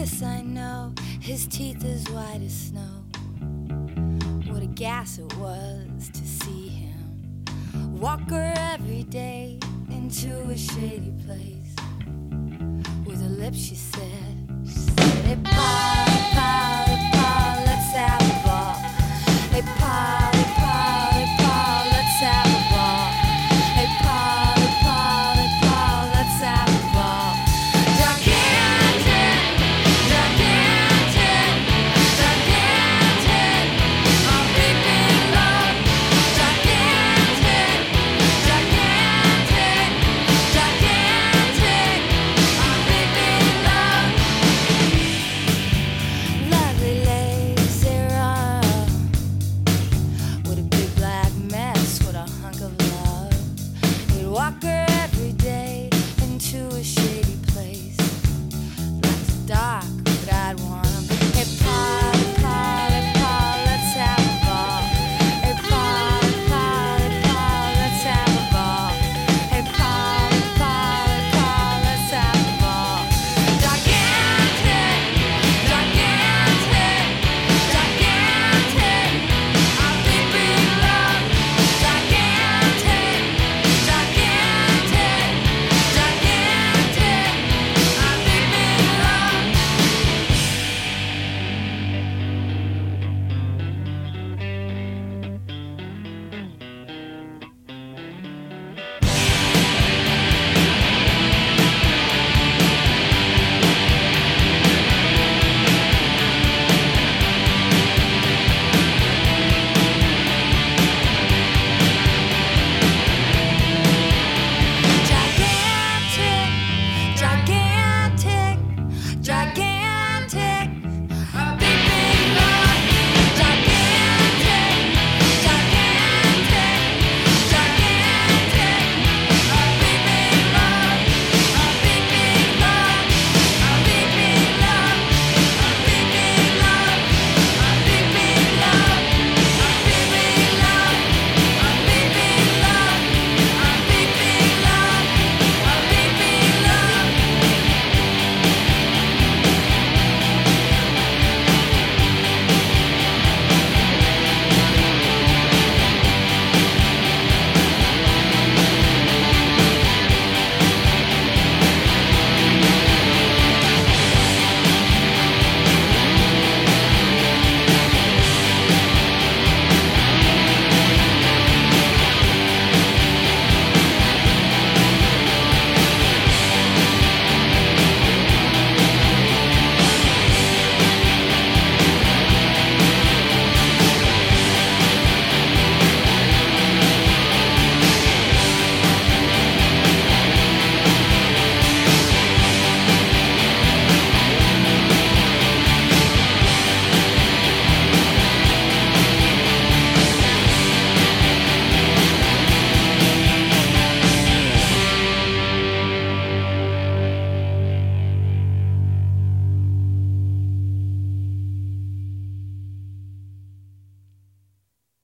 this I know, his teeth as white as snow. What a gas it was to see him walk her every day into a shady place. With her lips she said, hey Pa, Pa, Pa, let's have a ball. Hey Pa, Pa, Pa, let's have a ball. Hey Pa, Pa, Pa, let's have a ball. Gigantic, gigantic, gigantic, I'm leaping low. Gigantic, gigantic, gigantic, I'm leaping low. Lovely lazy run, what a big black mess, what a hunk of love. He'd walk her every day into a shady place. Like the dark